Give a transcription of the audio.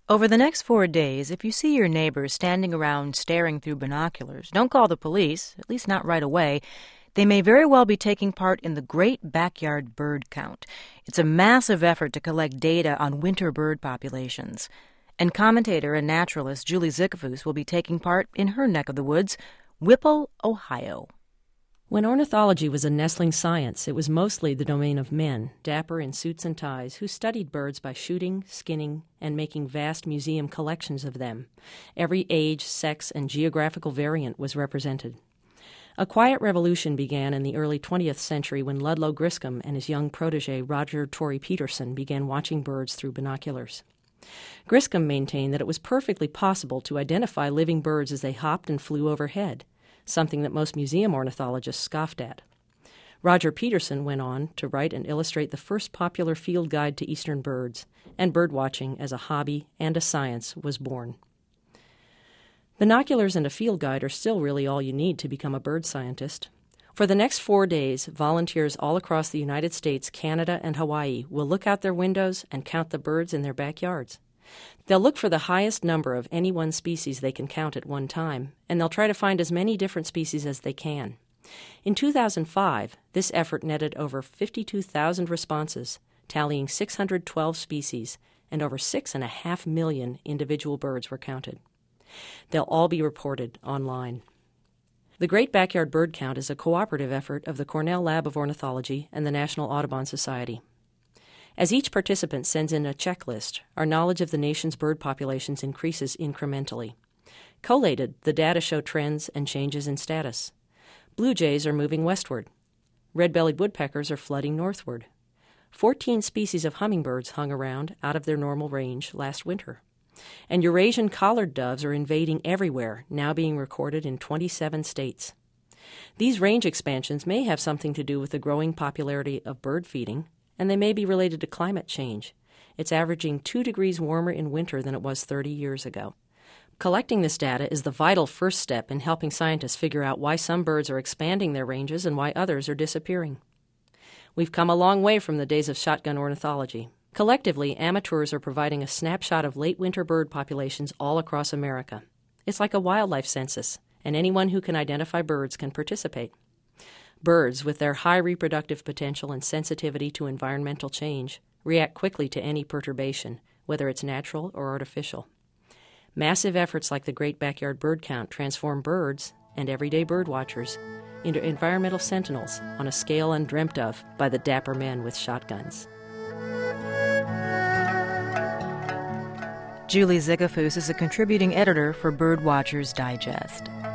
Over the next 4 days, if you see your neighbors standing around staring through binoculars, don't call the police, at least not right away. They may very well be taking part in the Great Backyard Bird Count. It's a massive effort to collect data on winter bird populations. And commentator and naturalist Julie Zickafoose will be taking part in her neck of the woods, Whipple, Ohio. When ornithology was a nestling science, it was mostly the domain of men, dapper in suits and ties, who studied birds by shooting, skinning, and making vast museum collections of them. Every age, sex, and geographical variant was represented. A quiet revolution began in the early 20th century when Ludlow Griscom and his young protege Roger Torrey Peterson began watching birds through binoculars. Griscom maintained that it was perfectly possible to identify living birds as they hopped and flew overhead, something that most museum ornithologists scoffed at. Roger Peterson went on to write and illustrate the first popular field guide to eastern birds, and birdwatching as a hobby and a science was born. Binoculars and a field guide are still really all you need to become a bird scientist. For the next 4 days, volunteers all across the United States, Canada, and Hawaii will look out their windows and count the birds in their backyards. They'll look for the highest number of any one species they can count at one time, and they'll try to find as many different species as they can. In 2005, this effort netted over 52,000 responses, tallying 612 species, and over 6.5 million individual birds were counted. They'll all be reported online. The Great Backyard Bird Count is a cooperative effort of the Cornell Lab of Ornithology and the National Audubon Society. As each participant sends in a checklist, our knowledge of the nation's bird populations increases incrementally. Collated, the data show trends and changes in status. Blue jays are moving westward. Red-bellied woodpeckers are flooding northward. 14 species of hummingbirds hung around out of their normal range last winter. And Eurasian collared doves are invading everywhere, now being recorded in 27 states. These range expansions may have something to do with the growing popularity of bird feeding, and they may be related to climate change. It's averaging 2 degrees warmer in winter than it was 30 years ago. Collecting this data is the vital first step in helping scientists figure out why some birds are expanding their ranges and why others are disappearing. We've come a long way from the days of shotgun ornithology. Collectively, amateurs are providing a snapshot of late winter bird populations all across America. It's like a wildlife census, and anyone who can identify birds can participate. Birds, with their high reproductive potential and sensitivity to environmental change, react quickly to any perturbation, whether it's natural or artificial. Massive efforts like the Great Backyard Bird Count transform birds and everyday bird watchers into environmental sentinels on a scale undreamt of by the dapper men with shotguns. Julie Zickafoose is a contributing editor for Birdwatchers Digest.